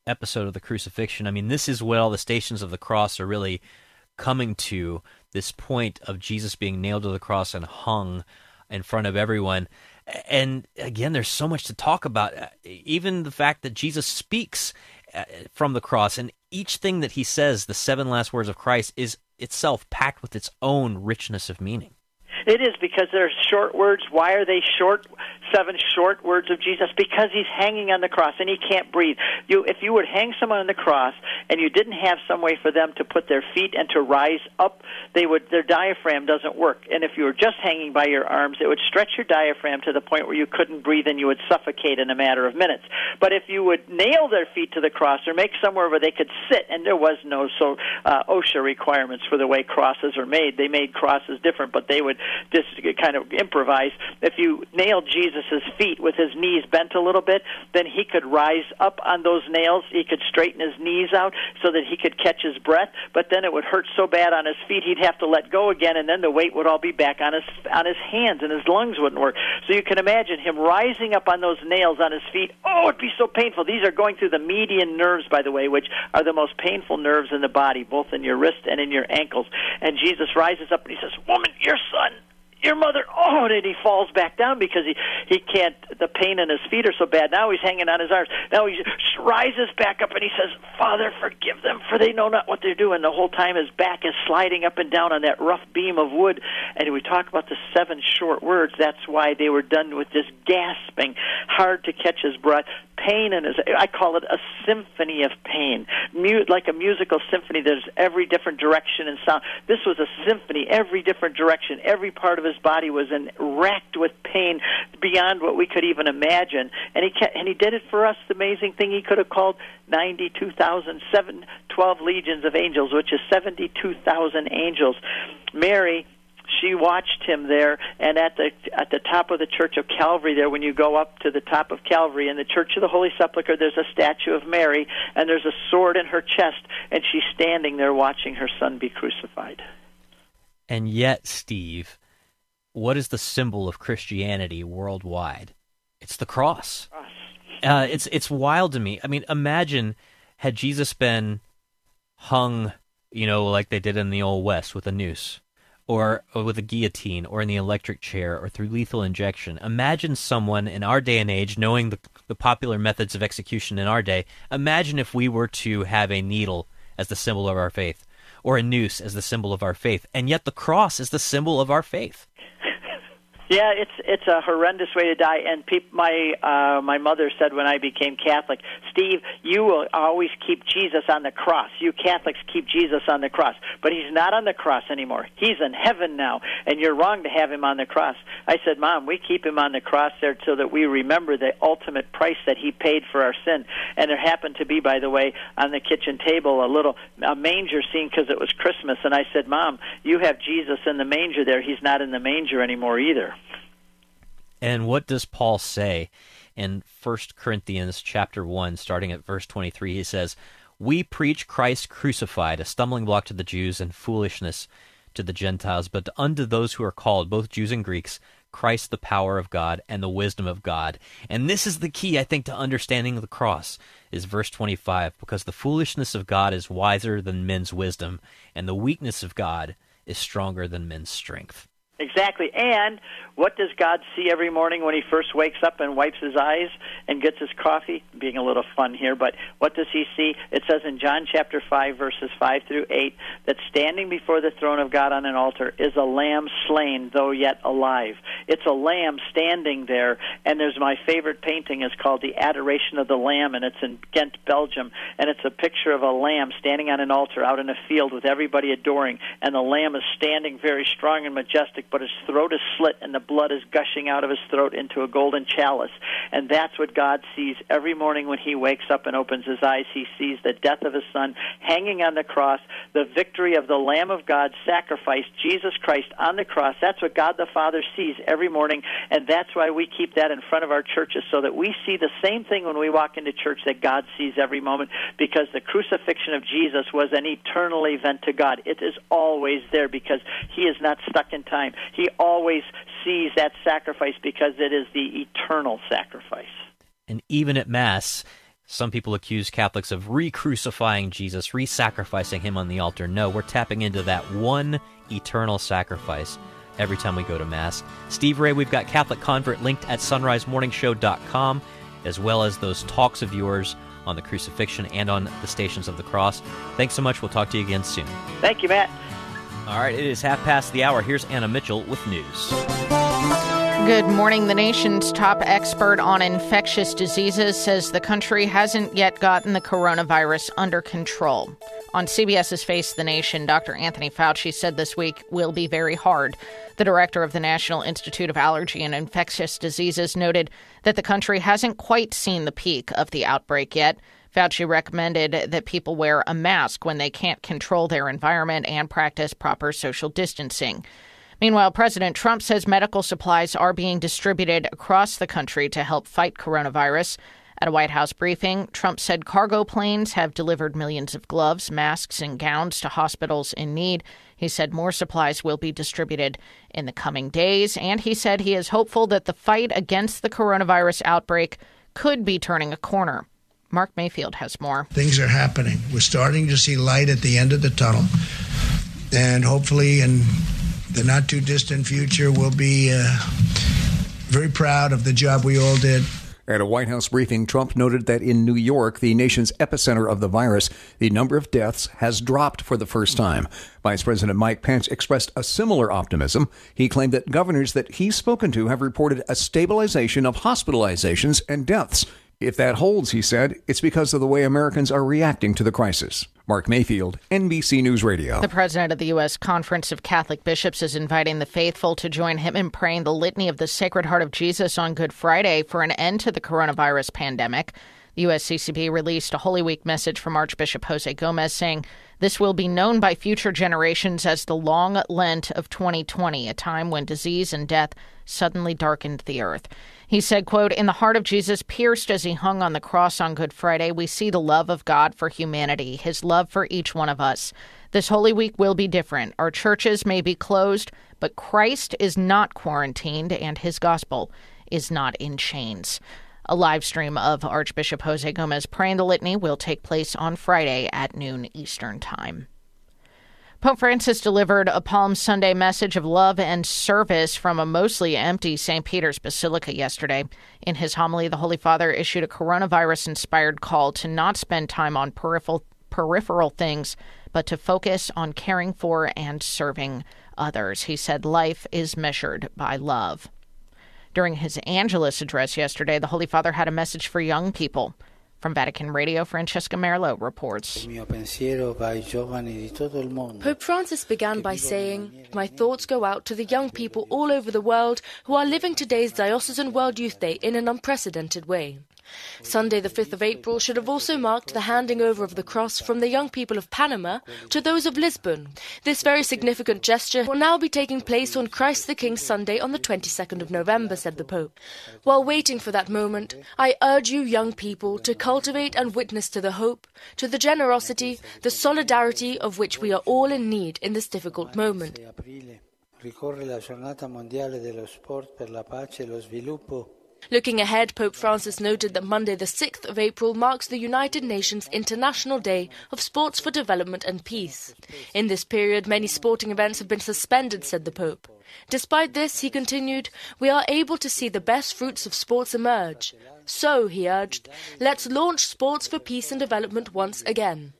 episode of the crucifixion. I mean, this is what all the stations of the cross are really coming to, this point of Jesus being nailed to the cross and hung in front of everyone. And again, there's so much to talk about. Even the fact that Jesus speaks from the cross, and each thing that he says, the seven last words of Christ, is itself packed with its own richness of meaning. It is, because they're short words. Why are they short? Seven short words of Jesus? Because he's hanging on the cross and he can't breathe. You, if you would hang someone on the cross and you didn't have some way for them to put their feet and to rise up, they would, their diaphragm doesn't work. And if you were just hanging by your arms, it would stretch your diaphragm to the point where you couldn't breathe and you would suffocate in a matter of minutes. But if you would nail their feet to the cross or make somewhere where they could sit, and there was no so uh, OSHA requirements for the way crosses are made. They made crosses different, but they would just kind of improvise. If you nailed Jesus' feet with his knees bent a little bit, then he could rise up on those nails. He could straighten his knees out so that he could catch his breath, but then it would hurt so bad on his feet he'd have to let go again, and then the weight would all be back on his on his hands, and his lungs wouldn't work. So you can imagine him rising up on those nails on his feet. Oh, it'd be so painful. These are going through the median nerves, by the way, which are the most painful nerves in the body, both in your wrist and in your ankles. And Jesus rises up and he says, "Woman, your son, your mother," oh, and then he falls back down because he, he can't, the pain in his feet are so bad. Now he's hanging on his arms. Now he rises back up and he says, "Father, forgive them, for they know not what they're doing." The whole time his back is sliding up and down on that rough beam of wood. And we talk about the seven short words. That's why they were done with this gasping, hard to catch his breath, pain in his, I call it a symphony of pain. Mu- like a musical symphony, there's every different direction and sound. This was a symphony, every different direction. Every part of his body was in, racked with pain beyond what we could even imagine. And he kept, and he did it for us. The amazing thing, he could have called ninety-two thousand, seven, twelve legions of angels, which is seventy-two thousand angels. Mary, she watched him there, and at the at the top of the Church of Calvary there, when you go up to the top of Calvary, in the Church of the Holy Sepulchre, there's a statue of Mary, and there's a sword in her chest, and she's standing there watching her son be crucified. And yet, Steve, what is the symbol of Christianity worldwide? It's the cross. Uh, it's it's wild to me. I mean, imagine had Jesus been hung, you know, like they did in the Old West with a noose, or, or with a guillotine, or in the electric chair, or through lethal injection. Imagine someone in our day and age, knowing the, the popular methods of execution in our day, imagine if we were to have a needle as the symbol of our faith, or a noose as the symbol of our faith, and yet the cross is the symbol of our faith. Yeah, it's it's a horrendous way to die. And peop, my uh, my mother said when I became Catholic, "Steve, you will always keep Jesus on the cross. You Catholics keep Jesus on the cross, but he's not on the cross anymore. He's in heaven now, and you're wrong to have him on the cross." I said, "Mom, we keep him on the cross there so that we remember the ultimate price that he paid for our sin." And there happened to be, by the way, on the kitchen table a little a manger scene because it was Christmas. And I said, "Mom, you have Jesus in the manger there. He's not in the manger anymore either." And what does Paul say in First Corinthians chapter one, starting at verse twenty-three? He says, "We preach Christ crucified, a stumbling block to the Jews and foolishness to the Gentiles, but unto those who are called, both Jews and Greeks, Christ the power of God and the wisdom of God." And this is the key, I think, to understanding the cross, is verse twenty-five, "Because the foolishness of God is wiser than men's wisdom, and the weakness of God is stronger than men's strength." Exactly. And what does God see every morning when he first wakes up and wipes his eyes and gets his coffee? Being a little fun here, but what does he see? It says in John chapter five, verses five through eight, that standing before the throne of God on an altar is a lamb slain, though yet alive. It's a lamb standing there, and there's my favorite painting is called The Adoration of the Lamb, and it's in Ghent, Belgium, and it's a picture of a lamb standing on an altar out in a field with everybody adoring, and the lamb is standing very strong and majestic, but his throat is slit and the blood is gushing out of his throat into a golden chalice. And that's what God sees every morning when he wakes up and opens his eyes. He sees the death of his son hanging on the cross, the victory of the Lamb of God sacrificed, Jesus Christ on the cross. That's what God the Father sees every morning, and that's why we keep that in front of our churches, so that we see the same thing when we walk into church that God sees every moment, because the crucifixion of Jesus was an eternal event to God. It is always there because he is not stuck in time. He always sees that sacrifice because it is the eternal sacrifice. And even at Mass, Some people accuse Catholics of re-crucifying Jesus, re-sacrificing him on the altar. No, we're tapping into that one eternal sacrifice every time we go to Mass. Steve Ray, we've got Catholic Convert linked at sunrise morning show dot com, as well as those talks of yours on the crucifixion and on the Stations of the Cross. Thanks so much. We'll talk to you again soon. Thank you, Matt. All right, it is half past the hour. Here's Anna Mitchell with news. Good morning. The nation's top expert on infectious diseases says the country hasn't yet gotten the coronavirus under control. On CBS's Face the Nation, Doctor Anthony Fauci said this week will be very hard. The director of the National Institute of Allergy and Infectious Diseases noted that the country hasn't quite seen the peak of the outbreak yet. Fauci recommended that people wear a mask when they can't control their environment and practice proper social distancing. Meanwhile, President Trump says medical supplies are being distributed across the country to help fight coronavirus. At a White House briefing, Trump said cargo planes have delivered millions of gloves, masks, and gowns to hospitals in need. He said more supplies will be distributed in the coming days, and he said he is hopeful that the fight against the coronavirus outbreak could be turning a corner. Mark Mayfield has more. Things are happening. We're starting to see light at the end of the tunnel, and hopefully in the not-too-distant future, we'll be uh, very proud of the job we all did. At a White House briefing, Trump noted that in New York, the nation's epicenter of the virus, the number of deaths has dropped for the first time. Vice President Mike Pence expressed a similar optimism. He claimed that governors that he's spoken to have reported a stabilization of hospitalizations and deaths. If that holds, he said, it's because of the way Americans are reacting to the crisis. Mark Mayfield, N B C News Radio. The president of the U S Conference of Catholic Bishops is inviting the faithful to join him in praying the Litany of the Sacred Heart of Jesus on Good Friday for an end to the coronavirus pandemic. The U S C C B released a Holy Week message from Archbishop Jose Gomez saying this will be known by future generations as the long Lent of twenty twenty, a time when disease and death suddenly darkened the earth. He said, quote, "In the heart of Jesus, pierced as he hung on the cross on Good Friday, we see the love of God for humanity, his love for each one of us. This Holy Week will be different. Our churches may be closed, but Christ is not quarantined and his gospel is not in chains." A live stream of Archbishop Jose Gomez praying the litany will take place on Friday at noon Eastern Time. Pope Francis delivered a Palm Sunday message of love and service from a mostly empty Saint Peter's Basilica yesterday. In his homily, the Holy Father issued a coronavirus-inspired call to not spend time on peripheral, peripheral things, but to focus on caring for and serving others. He said life is measured by love. During his Angelus address yesterday, the Holy Father had a message for young people. From Vatican Radio, Francesca Merlo reports. Pope Francis began by saying, "My thoughts go out to the young people all over the world who are living today's Diocesan World Youth Day in an unprecedented way." Sunday the fifth of April should have also marked the handing over of the cross from the young people of Panama to those of Lisbon. This very significant gesture will now be taking place on Christ the King Sunday on the twenty-second of November, said the Pope. While waiting for that moment, I urge you young people to cultivate and witness to the hope, to the generosity, the solidarity of which we are all in need in this difficult moment. Looking ahead, Pope Francis noted that Monday the sixth of April marks the United Nations International Day of Sports for Development and Peace. In this period, many sporting events have been suspended, said the Pope. Despite this, he continued, we are able to see the best fruits of sports emerge. So, he urged, let's launch sports for peace and development once again.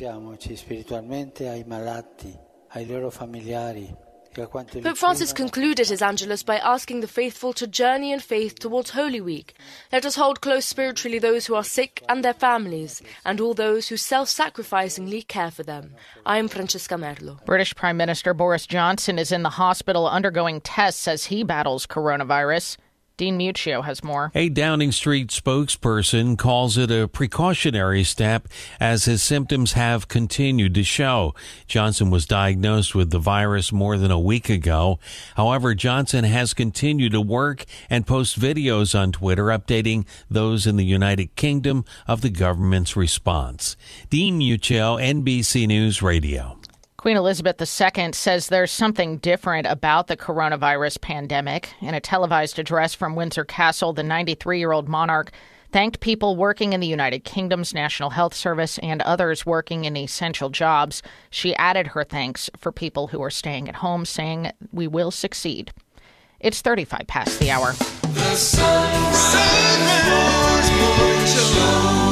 Pope Francis concluded his Angelus by asking the faithful to journey in faith towards Holy Week. Let us hold close spiritually those who are sick and their families, and all those who self-sacrificingly care for them. I am Francesca Merlo. British Prime Minister Boris Johnson is in the hospital undergoing tests as he battles coronavirus. Dean Muccio has more. A Downing Street spokesperson calls it a precautionary step as his symptoms have continued to show. Johnson was diagnosed with the virus more than a week ago. However, Johnson has continued to work and post videos on Twitter updating those in the United Kingdom of the government's response. Dean Muccio, N B C News Radio. Queen Elizabeth the Second says there's something different about the coronavirus pandemic. In a televised address from Windsor Castle, the ninety-three-year-old monarch thanked people working in the United Kingdom's National Health Service and others working in essential jobs. She added her thanks for people who are staying at home, saying, "We will succeed." It's thirty-five past the hour. The Sunrise Morning Show.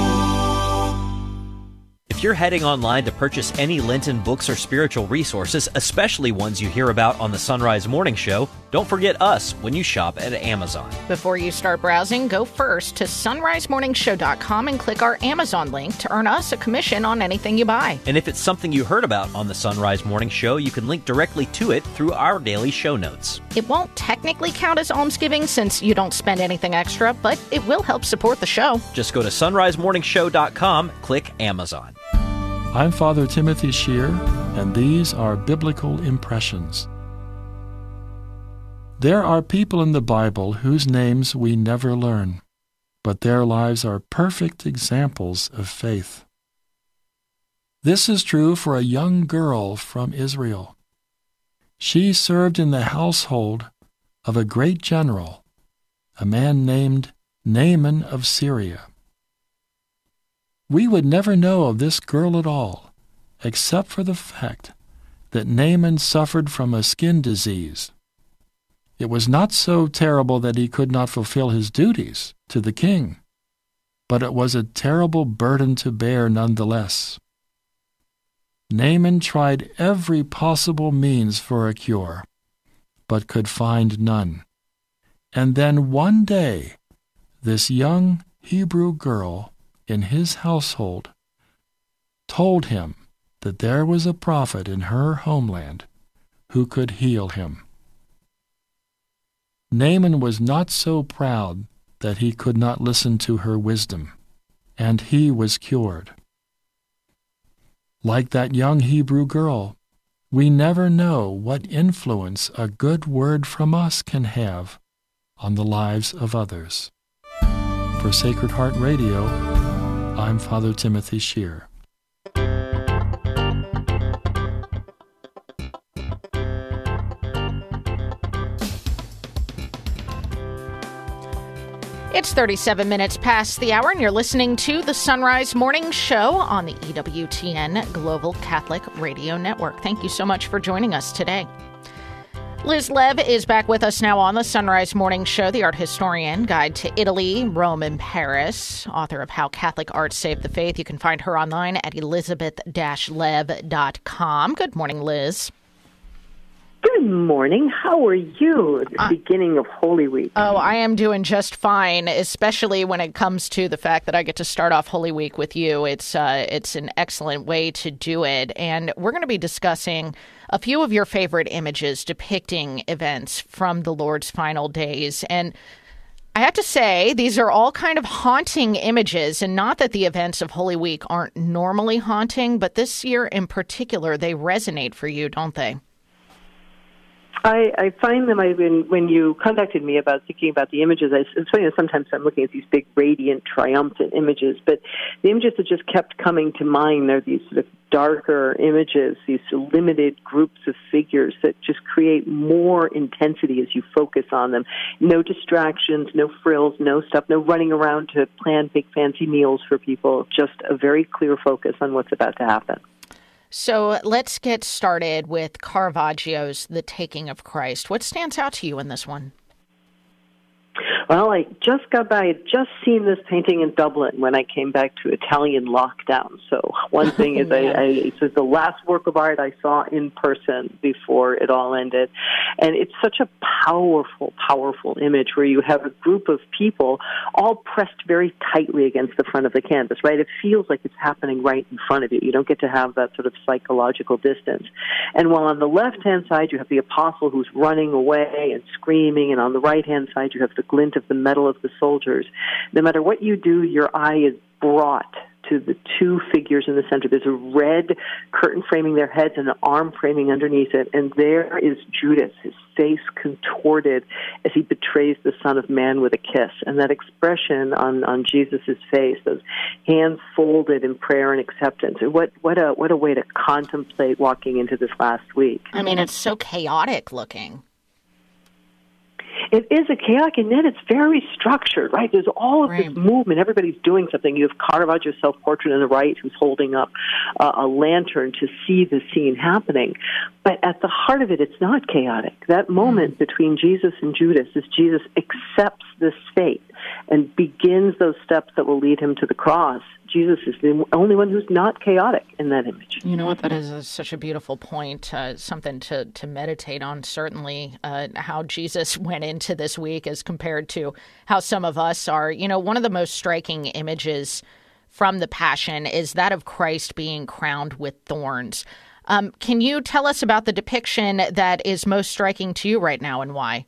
If you're heading online to purchase any Lenten books or spiritual resources, especially ones you hear about on the Sunrise Morning Show, don't forget us when you shop at Amazon. Before you start browsing, go first to sunrise morning show dot com and click our Amazon link to earn us a commission on anything you buy. And if it's something you heard about on the Sunrise Morning Show, you can link directly to it through our daily show notes. It won't technically count as almsgiving since you don't spend anything extra, but it will help support the show. Just go to sunrise morning show dot com, click Amazon. I'm Father Timothy Shear, and these are Biblical Impressions. There are people in the Bible whose names we never learn, but their lives are perfect examples of faith. This is true for a young girl from Israel. She served in the household of a great general, a man named Naaman of Syria. We would never know of this girl at all, except for the fact that Naaman suffered from a skin disease. It was not so terrible that he could not fulfill his duties to the king, but it was a terrible burden to bear nonetheless. Naaman tried every possible means for a cure, but could find none. And then one day, this young Hebrew girl in his household told him that there was a prophet in her homeland who could heal him. Naaman was not so proud that he could not listen to her wisdom, and he was cured. Like that young Hebrew girl, we never know what influence a good word from us can have on the lives of others. For Sacred Heart Radio, I'm Father Timothy Shear. It's thirty-seven minutes past the hour, and you're listening to the Sunrise Morning Show on the E W T N Global Catholic Radio Network. Thank you so much for joining us today. Liz Lev is back with us now on the Sunrise Morning Show, the art historian, guide to Italy, Rome, and Paris, author of How Catholic Art Saved the Faith. You can find her online at elizabeth dash lev dot com. Good morning, Liz. Good morning. How are you at the uh, beginning of Holy Week? Oh, I am doing just fine, especially when it comes to the fact that I get to start off Holy Week with you. It's uh, it's an excellent way to do it. And we're going to be discussing a few of your favorite images depicting events from the Lord's final days. And I have to say, these are all kind of haunting images, and not that the events of Holy Week aren't normally haunting, but this year in particular, they resonate for you, don't they? I, I find them, I've been, when you contacted me about thinking about the images, I, it's funny that sometimes I'm looking at these big, radiant, triumphant images, but the images that just kept coming to mind are these sort of darker images, these limited groups of figures that just create more intensity as you focus on them. No distractions, no frills, no stuff, no running around to plan big fancy meals for people, just a very clear focus on what's about to happen. So let's get started with Caravaggio's The Taking of Christ. What stands out to you in this one? Well, I just got by. I had just seen this painting in Dublin when I came back to Italian lockdown. So one thing is, I, I, it was the last work of art I saw in person before it all ended. And it's such a powerful, powerful image where you have a group of people all pressed very tightly against the front of the canvas, right? It feels like it's happening right in front of you. You don't get to have that sort of psychological distance. And while on the left-hand side you have the apostle who's running away and screaming, and on the right-hand side you have the glint of the metal of the soldiers. No matter what you do, your eye is brought to the two figures in the center. There's a red curtain framing their heads and an arm framing underneath it, and there is Judas, his face contorted as he betrays the Son of Man with a kiss. And that expression on, on Jesus' face, those hands folded in prayer and acceptance. What what a what a way to contemplate walking into this last week. I mean, it's so chaotic looking. It is a chaotic, and then it's very structured, right? There's all of right. this movement. Everybody's doing something. You have Caravaggio's self-portrait on the right who's holding up uh, a lantern to see the scene happening. But at the heart of it, it's not chaotic. That moment between Jesus and Judas is Jesus accepts this fate and begins those steps that will lead him to the cross. Jesus is the only one who's not chaotic in that image. You know what? That is a, such a beautiful point, uh, something to, to meditate on, certainly, uh, how Jesus went into this week as compared to how some of us are. You know, one of the most striking images from the Passion is that of Christ being crowned with thorns. Um, can you tell us about the depiction that is most striking to you right now and why?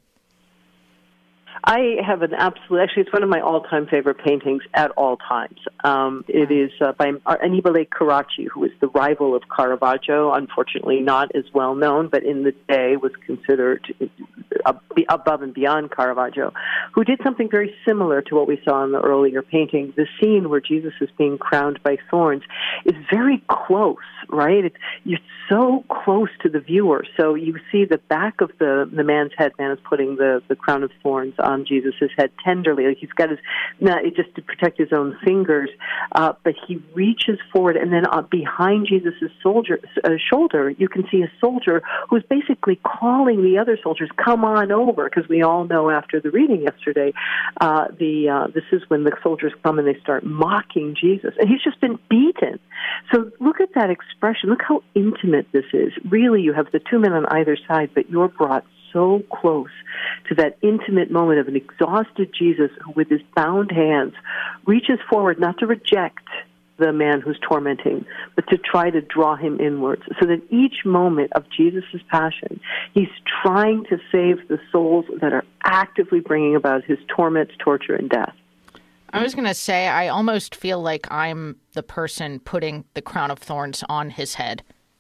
I have an absolute, actually it's one of my all-time favorite paintings at all times. Um, it is uh, by Annibale Carracci, who is the rival of Caravaggio, unfortunately not as well known, but in the day was considered above and beyond Caravaggio, who did something very similar to what we saw in the earlier painting. The scene where Jesus is being crowned by thorns is very close, right? It's, you're so close to the viewer. So you see the back of the, the man's head, man is putting the, the crown of thorns on Jesus' head tenderly. Like he's got his, not just to protect his own fingers, uh, but he reaches forward, and then uh, behind Jesus' soldier, uh, shoulder, you can see a soldier who's basically calling the other soldiers, come on over, because we all know after the reading yesterday, uh, the uh, this is when the soldiers come and they start mocking Jesus. And he's just been beaten. So look at that expression. Look how intimate this is. Really, you have the two men on either side, but you're brought so close to that intimate moment of an exhausted Jesus who, with his bound hands, reaches forward not to reject the man who's tormenting, but to try to draw him inwards. So that each moment of Jesus' passion, he's trying to save the souls that are actively bringing about his torments, torture, and death. I was going to say, I almost feel like I'm the person putting the crown of thorns on his head.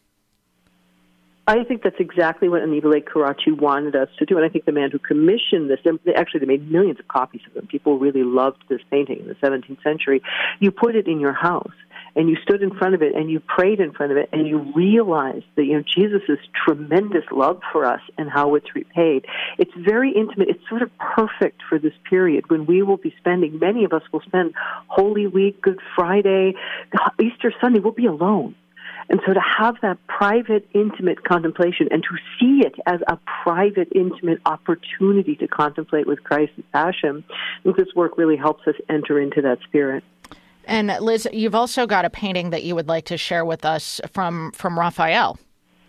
I think that's exactly what Annibale Carracci wanted us to do, and I think the man who commissioned this, they, actually they made millions of copies of them. People really loved this painting in the seventeenth century. You put it in your house, and you stood in front of it, and you prayed in front of it, and you realized that, you know, Jesus' tremendous love for us and how it's repaid. It's very intimate. It's sort of perfect for this period when we will be spending, many of us will spend Holy Week, Good Friday, Easter Sunday, we'll be alone. And so to have that private, intimate contemplation and to see it as a private, intimate opportunity to contemplate with Christ's passion, I think this work really helps us enter into that spirit. And Liz, you've also got a painting that you would like to share with us from, from Raphael.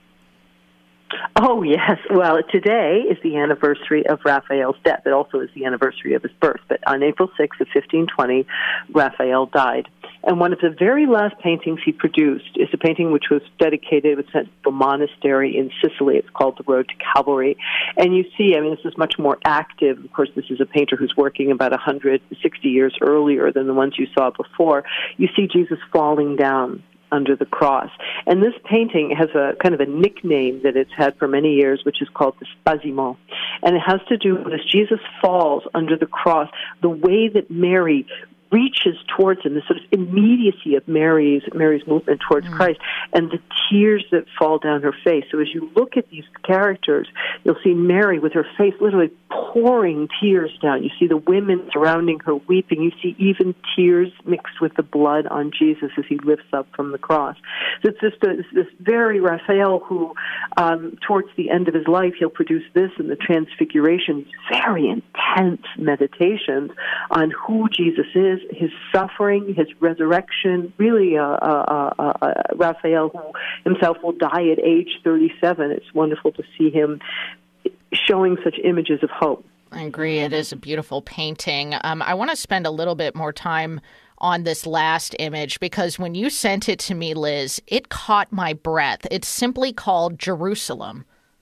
Oh, yes. Well, today is the anniversary of Raphael's death. It also is the anniversary of his birth. But on April sixth of fifteen twenty, Raphael died. And one of the very last paintings he produced is a painting which was dedicated, it was sent to a monastery in Sicily. It's called The Road to Calvary. And you see, I mean, this is much more active. Of course, this is a painter who's working about one hundred sixty years earlier than the ones you saw before. You see Jesus falling down under the cross. And this painting has a kind of a nickname that it's had for many years, which is called the Spasimo. And it has to do with as Jesus falls under the cross, the way that Mary reaches towards him, the sort of immediacy of Mary's Mary's movement towards mm. Christ, and the tears that fall down her face. So as you look at these characters, you'll see Mary with her face literally pouring tears down. You see the women surrounding her weeping. You see even tears mixed with the blood on Jesus as he lifts up from the cross. So it's just a, it's this very Raphael who, um, towards the end of his life, he'll produce this and the Transfiguration, very intense meditations on who Jesus is, his suffering, his resurrection. Really, uh, uh, uh, uh, Raphael, who himself will die at age thirty-seven. It's wonderful to see him showing such images of hope. I agree. It is a beautiful painting. Um, I want to spend a little bit more time on this last image because when you sent it to me, Liz, it caught my breath. It's simply called Jerusalem.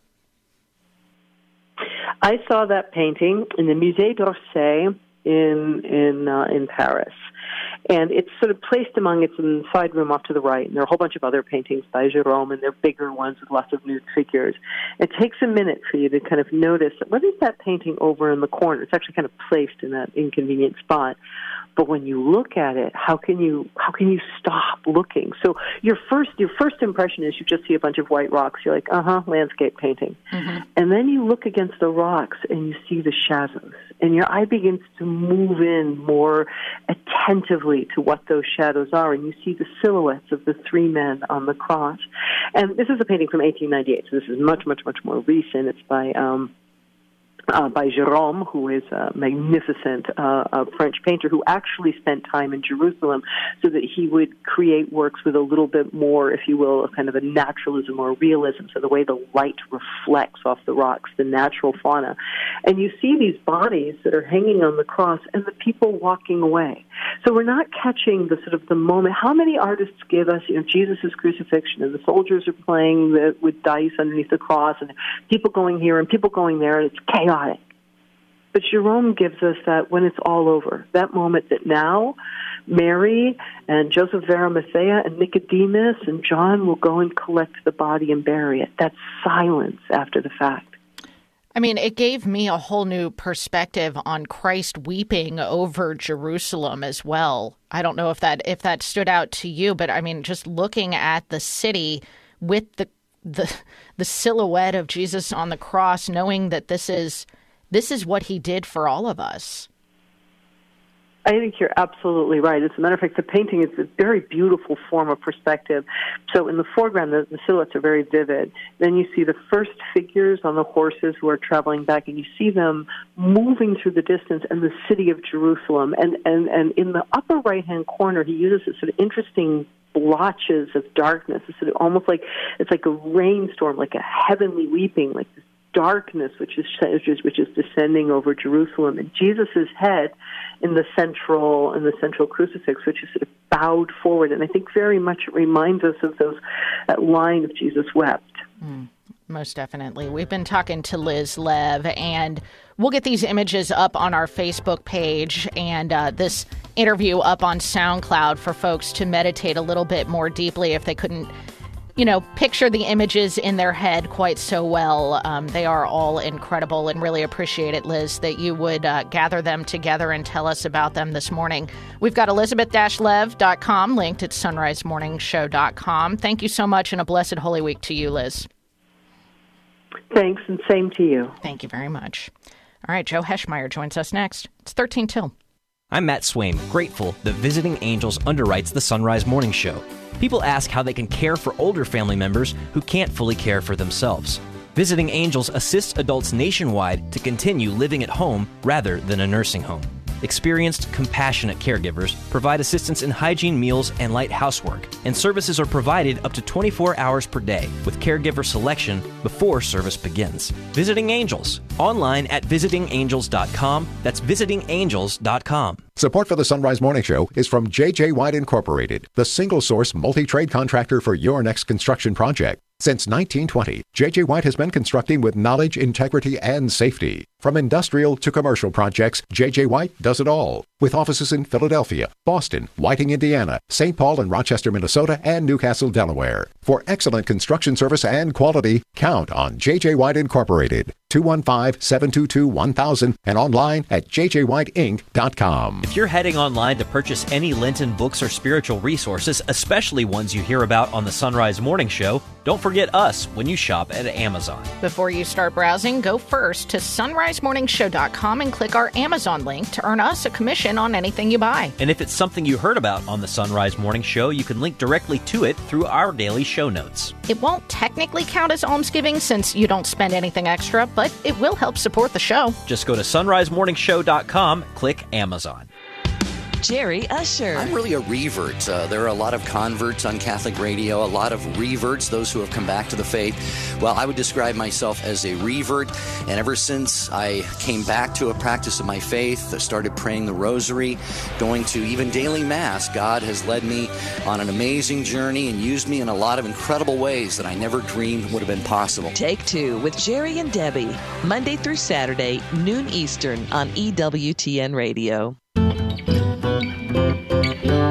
I saw that painting in the Musée d'Orsay in in uh, in Paris, And it's sort of placed among, it's in the side room off to the right, and there are a whole bunch of other paintings by Gérôme, and they're bigger ones with lots of nude figures. It takes a minute for you to kind of notice, what is that painting over in the corner? It's actually kind of placed in that inconvenient spot. But when you look at it, how can you how can you stop looking? So your first your first impression is you just see a bunch of white rocks. You're like, uh-huh, landscape painting. Mm-hmm. And then you look against the rocks and you see the shadows. And your eye begins to move in more attentively to what those shadows are. And you see the silhouettes of the three men on the cross. And this is a painting from eighteen ninety-eight, so this is much, much, much more recent. It's by... Um, Uh, by Gérôme, who is a magnificent uh, a French painter who actually spent time in Jerusalem so that he would create works with a little bit more, if you will, a kind of a naturalism or realism, so the way the light reflects off the rocks, the natural fauna. And you see these bodies that are hanging on the cross and the people walking away. So we're not catching the sort of the moment. How many artists give us, you know, Jesus' crucifixion, and the soldiers are playing the, with dice underneath the cross, and people going here and people going there, and it's chaos. But Gérôme gives us that when it's all over, that moment that now Mary and Joseph of Arimathea and Nicodemus and John will go and collect the body and bury it. That's silence after the fact. I mean, it gave me a whole new perspective on Christ weeping over Jerusalem as well. I don't know if that if that stood out to you, but I mean, just looking at the city with the the the silhouette of Jesus on the cross, knowing that this is this is what he did for all of us. I think you're absolutely right. As a matter of fact, the painting is a very beautiful form of perspective. So in the foreground, the, the silhouettes are very vivid. Then you see the first figures on the horses who are traveling back, and you see them moving through the distance and the city of Jerusalem. And, and, and in the upper right-hand corner, he uses this sort of interesting blotches of darkness. It's sort of almost like it's like a rainstorm, like a heavenly weeping, like this darkness which is which is descending over Jerusalem, and Jesus' head in the central in the central crucifix, which is sort of bowed forward. And I think very much it reminds us of those that line of Jesus wept. Mm, most definitely. We've been talking to Liz Lev, and we'll get these images up on our Facebook page and uh, this interview up on SoundCloud for folks to meditate a little bit more deeply if they couldn't, you know, picture the images in their head quite so well. Um, they are all incredible, and really appreciate it, Liz, that you would uh, gather them together and tell us about them this morning. We've got elizabeth dash lev dot com linked at sunrise morning show dot com. Thank you so much, and a blessed Holy Week to you, Liz. Thanks, and same to you. Thank you very much. All right, Joe Heschmeyer joins us next. It's thirteen till. I'm Matt Swaim, grateful that Visiting Angels underwrites the Sunrise Morning Show. People ask how they can care for older family members who can't fully care for themselves. Visiting Angels assists adults nationwide to continue living at home rather than a nursing home. Experienced, compassionate caregivers provide assistance in hygiene, meals, and light housework, and services are provided up to twenty-four hours per day with caregiver selection before service begins. Visiting Angels, online at visiting angels dot com. That's visiting angels dot com. Support for the Sunrise Morning Show is from J J White Incorporated, the single-source multi-trade contractor for your next construction project. Since nineteen twenty, J J White has been constructing with knowledge, integrity, and safety. From industrial to commercial projects, J J White does it all. With offices in Philadelphia, Boston, Whiting, Indiana, Saint Paul and Rochester, Minnesota, and Newcastle, Delaware. For excellent construction service and quality, count on J J White Incorporated. two one five, seven two two, one thousand and online at j j white inc dot com. If you're heading online to purchase any Lenten books or spiritual resources, especially ones you hear about on the Sunrise Morning Show, don't forget us when you shop at Amazon. Before you start browsing, go first to sunrise morning show dot com and click our Amazon link to earn us a commission on anything you buy. And if it's something you heard about on the Sunrise Morning Show, you can link directly to it through our daily show notes. It won't technically count as almsgiving since you don't spend anything extra, but it will help support the show. Just go to sunrise morning show dot com, click Amazon. Jerry Usher. I'm really a revert. Uh, there are a lot of converts on Catholic radio, a lot of reverts, those who have come back to the faith. Well, I would describe myself as a revert, and ever since I came back to a practice of my faith, I started praying the rosary, going to even daily Mass, God has led me on an amazing journey and used me in a lot of incredible ways that I never dreamed would have been possible. Take Two with Jerry and Debbie, Monday through Saturday, noon Eastern on E W T N Radio.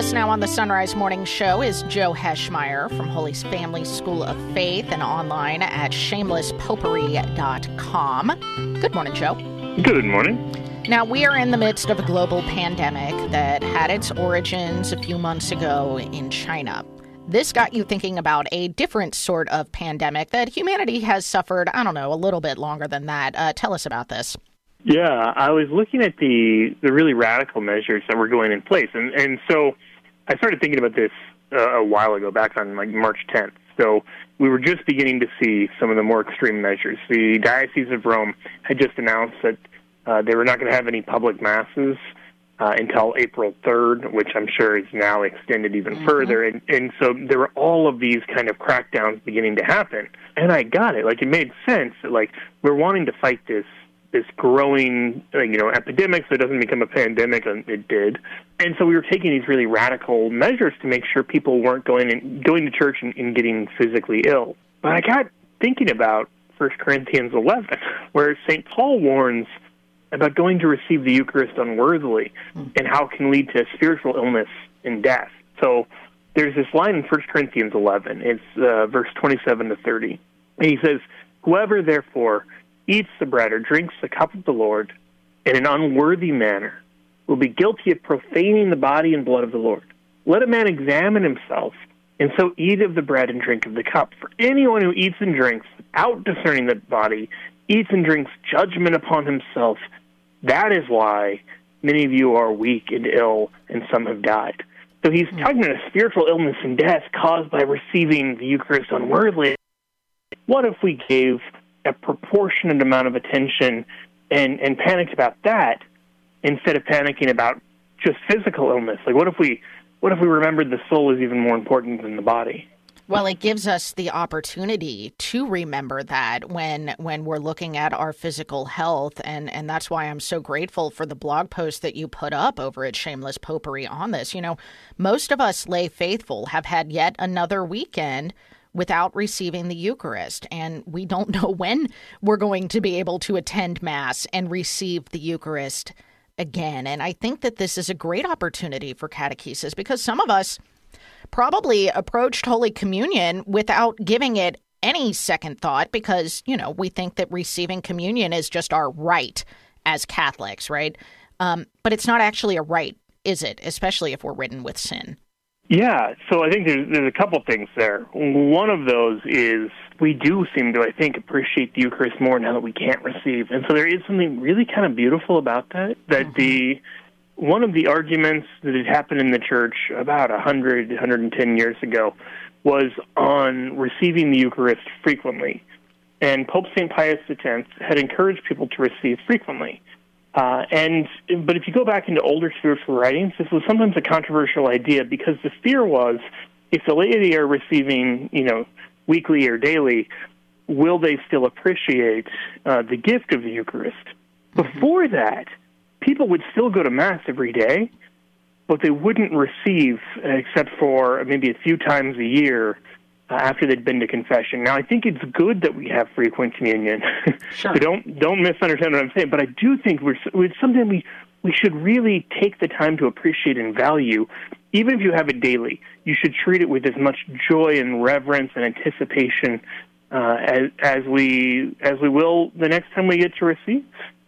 us now on the Sunrise Morning Show is Joe Heschmeyer from Holy Family School of Faith and online at shameless popery dot com. Good morning, Joe. Good morning. Now, we are in the midst of a global pandemic that had its origins a few months ago in China. This got you thinking about a different sort of pandemic that humanity has suffered, I don't know, a little bit longer than that. Uh, tell us about this. Yeah, I was looking at the the really radical measures that were going in place, and and so I started thinking about this uh, a while ago, back on like March tenth. So we were just beginning to see some of the more extreme measures. The Diocese of Rome had just announced that uh, they were not going to have any public masses uh, until April third, which I'm sure is now extended even mm-hmm. further. And and so there were all of these kind of crackdowns beginning to happen, and I got it. Like, it made sense that, like, we're wanting to fight this. this growing, you know, epidemic, so it doesn't become a pandemic, and it did. And so we were taking these really radical measures to make sure people weren't going and going to church and, and getting physically ill. But I got thinking about First Corinthians eleven, where Saint Paul warns about going to receive the Eucharist unworthily and how it can lead to spiritual illness and death. So there's this line in First Corinthians eleven. It's uh, verse twenty-seven to thirty. And he says, "Whoever, therefore, eats the bread or drinks the cup of the Lord in an unworthy manner will be guilty of profaning the body and blood of the Lord. Let a man examine himself, and so eat of the bread and drink of the cup. For anyone who eats and drinks without discerning the body eats and drinks judgment upon himself. That is why many of you are weak and ill, and some have died." So he's talking about a spiritual illness and death caused by receiving the Eucharist unworthily. What if we gave a proportionate amount of attention and, and panicked about that instead of panicking about just physical illness? Like, what if we what if we remembered the soul is even more important than the body? Well, it gives us the opportunity to remember that when when we're looking at our physical health, and, and that's why I'm so grateful for the blog post that you put up over at Shameless Popery on this. You know, most of us lay faithful have had yet another weekend without receiving the Eucharist, and we don't know when we're going to be able to attend Mass and receive the Eucharist again. And I think that this is a great opportunity for catechesis, because some of us probably approached Holy Communion without giving it any second thought, because, you know, we think that receiving communion is just our right as Catholics, right? Um, but it's not actually a right, is it? Especially if we're ridden with sin. Yeah, so I think there's, there's a couple things there. One of those is we do seem to, I think, appreciate the Eucharist more now that we can't receive. And so there is something really kind of beautiful about that, that mm-hmm. the one of the arguments that had happened in the Church about one hundred, one hundred ten years ago was on receiving the Eucharist frequently. And Pope Saint Pius the tenth had encouraged people to receive frequently. Uh, and but if you go back into older spiritual writings, this was sometimes a controversial idea, because the fear was, if the laity are receiving, you know, weekly or daily, will they still appreciate uh, the gift of the Eucharist? Mm-hmm. Before that, people would still go to Mass every day, but they wouldn't receive except for maybe a few times a year uh, after they'd been to confession. Now, I think it's good that we have frequent communion. Sure. So don't don't misunderstand what I'm saying, but I do think we're, it's something we, we should really take the time to appreciate and value. Even if you have it daily, you should treat it with as much joy and reverence and anticipation uh, as, as we as we will the next time we get to receive.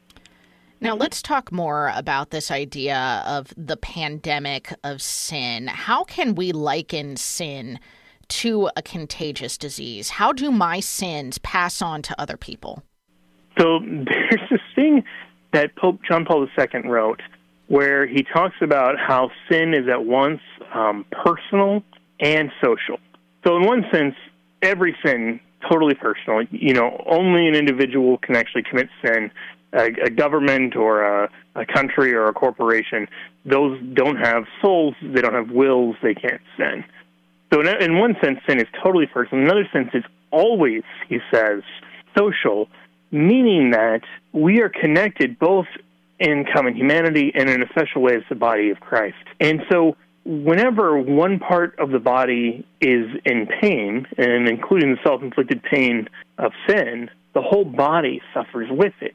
Now, let's talk more about this idea of the pandemic of sin. How can we liken sin to a contagious disease? How do my sins pass on to other people? So there's this thing that Pope John Paul the Second wrote where he talks about how sin is at once um, personal and social. So in one sense, every sin, totally personal. You know, only an individual can actually commit sin. A, a government or a, a country or a corporation, those don't have souls, they don't have wills, they can't sin. So in, in one sense, sin is totally personal. In another sense, it's always, he says, social, meaning that we are connected both in common humanity and in a special way as the body of Christ. And so whenever one part of the body is in pain, and including the self-inflicted pain of sin, the whole body suffers with it.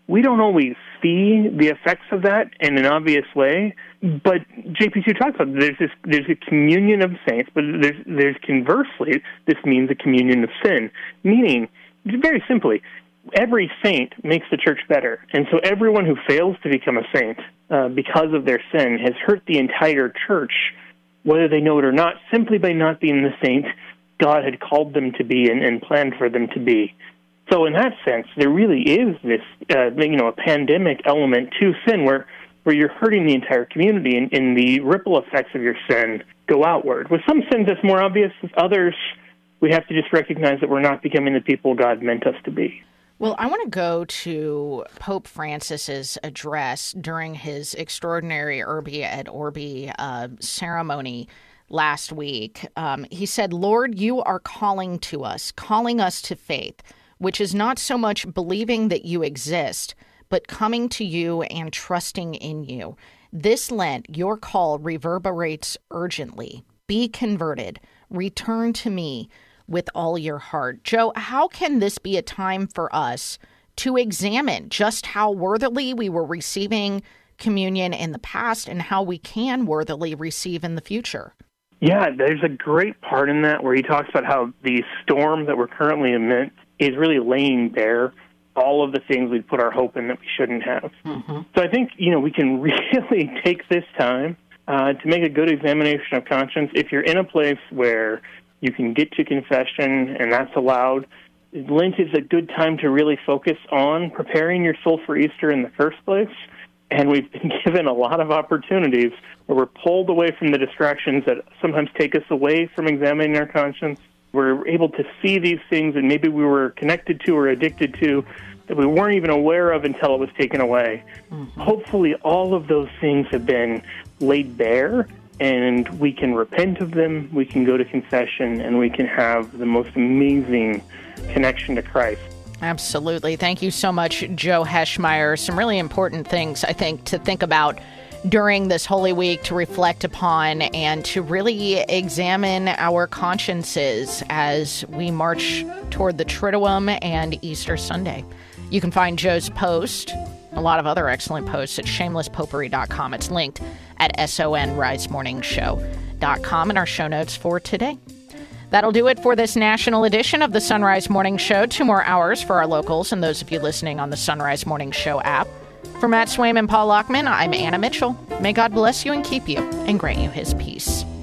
we don't always see the effects of that in an obvious way. But J P C talks about there's this there's a communion of saints, but there's there's conversely this means a communion of sin, meaning very simply, every saint makes the church better, and so everyone who fails to become a saint uh, because of their sin has hurt the entire church, whether they know it or not, simply by not being the saint God had called them to be and, and planned for them to be. So in that sense, there really is this, uh, you know, a pandemic element to sin where, where you're hurting the entire community and, and the ripple effects of your sin go outward. With some sins, that's more obvious. With others, we have to just recognize that we're not becoming the people God meant us to be. Well, I want to go to Pope Francis's address during his extraordinary Urbi et Orbi uh, ceremony last week. Um, he said, "Lord, you are calling to us, calling us to faith, which is not so much believing that you exist, but coming to you and trusting in you. This Lent, your call reverberates urgently. Be converted. Return to me with all your heart." Joe, how can this be a time for us to examine just how worthily we were receiving communion in the past and how we can worthily receive in the future? Yeah, there's a great part in that where he talks about how the storm that we're currently amidst is really laying bare all of the things we'd put our hope in that we shouldn't have. Mm-hmm. So I think, you know, we can really take this time uh, to make a good examination of conscience. If you're in a place where you can get to confession and that's allowed, Lent is a good time to really focus on preparing your soul for Easter in the first place. And we've been given a lot of opportunities where we're pulled away from the distractions that sometimes take us away from examining our conscience. We're able to see these things that maybe we were connected to or addicted to that we weren't even aware of until it was taken away. Mm-hmm. Hopefully all of those things have been laid bare, and we can repent of them, we can go to confession, and we can have the most amazing connection to Christ. Absolutely. Thank you so much, Joe Heschmeyer. Some really important things, I think, to think about during this Holy Week, to reflect upon and to really examine our consciences as we march toward the Triduum and Easter Sunday. You can find Joe's post, a lot of other excellent posts, at shameless popery dot com. It's linked at sonrise morning show dot com in our show notes for today. That'll do it for this national edition of the Sunrise Morning Show. Two more hours for our locals and those of you listening on the Sunrise Morning Show app. For Matt Swaim and Paul Lockman, I'm Anna Mitchell. May God bless you and keep you and grant you his peace.